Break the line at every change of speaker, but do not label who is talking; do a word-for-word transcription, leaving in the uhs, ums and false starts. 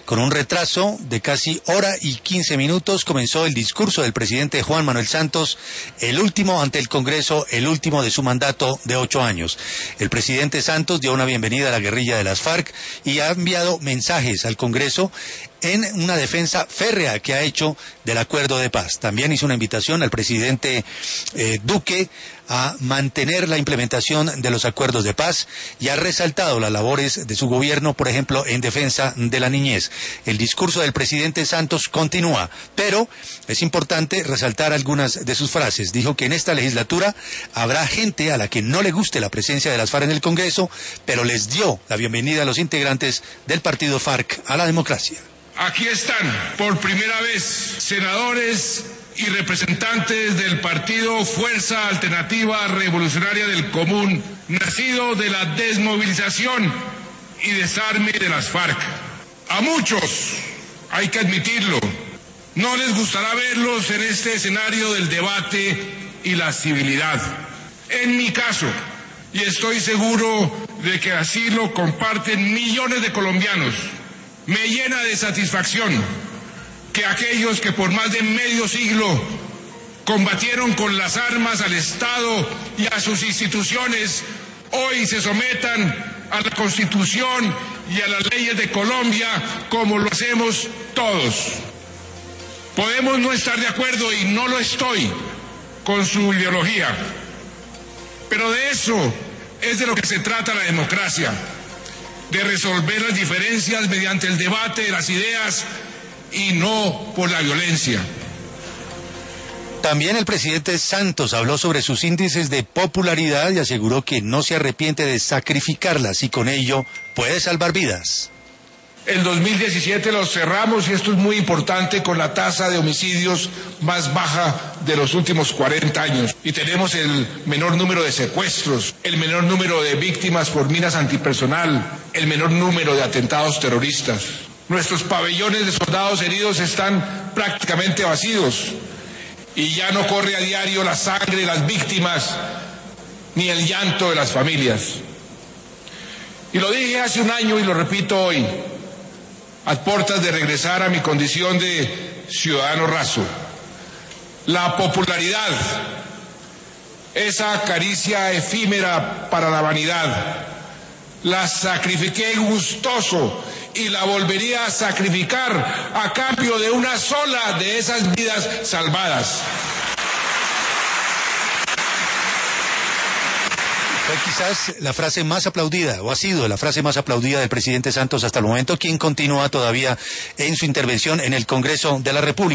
Con un retraso de casi hora y quince minutos comenzó el discurso del presidente Juan Manuel Santos, el último ante el Congreso, el último de su mandato de ocho años. El presidente Santos dio una bienvenida a la guerrilla de las FARC y ha enviado mensajes al Congreso en una defensa férrea que ha hecho del acuerdo de paz. También hizo una invitación al presidente eh, Duque a mantener la implementación de los acuerdos de paz y ha resaltado las labores de su gobierno, por ejemplo, en defensa de la niñez. El discurso del presidente Santos continúa, pero es importante resaltar algunas de sus frases. Dijo que en esta legislatura habrá gente a la que no le guste la presencia de las FARC en el Congreso, pero les dio la bienvenida a los integrantes del partido FARC a la democracia.
Aquí están, por primera vez, senadores y representantes del partido Fuerza Alternativa Revolucionaria del Común, nacido de la desmovilización y desarme de las FARC. A muchos, hay que admitirlo, no les gustará verlos en este escenario del debate y la civilidad. En mi caso, y estoy seguro de que así lo comparten millones de colombianos, me llena de satisfacción que aquellos que por más de medio siglo combatieron con las armas al Estado y a sus instituciones, hoy se sometan a la Constitución y a las leyes de Colombia como lo hacemos todos. Podemos no estar de acuerdo, y no lo estoy, con su ideología, pero de eso es de lo que se trata la democracia, de resolver las diferencias mediante el debate de las ideas y no por la violencia.
También el presidente Santos habló sobre sus índices de popularidad y aseguró que no se arrepiente de sacrificarlas y con ello puede salvar vidas.
El dos mil diecisiete lo cerramos, y esto es muy importante, con la tasa de homicidios más baja de los últimos cuarenta años. Y tenemos el menor número de secuestros, el menor número de víctimas por minas antipersonal, el menor número de atentados terroristas. Nuestros pabellones de soldados heridos están prácticamente vacíos y ya no corre a diario la sangre de las víctimas ni el llanto de las familias. Y lo dije hace un año y lo repito hoy, a puertas de regresar a mi condición de ciudadano raso. La popularidad, esa caricia efímera para la vanidad, la sacrifiqué gustoso y la volvería a sacrificar a cambio de una sola de esas vidas salvadas.
Fue quizás la frase más aplaudida, o ha sido la frase más aplaudida del presidente Santos hasta el momento, quien continúa todavía en su intervención en el Congreso de la República.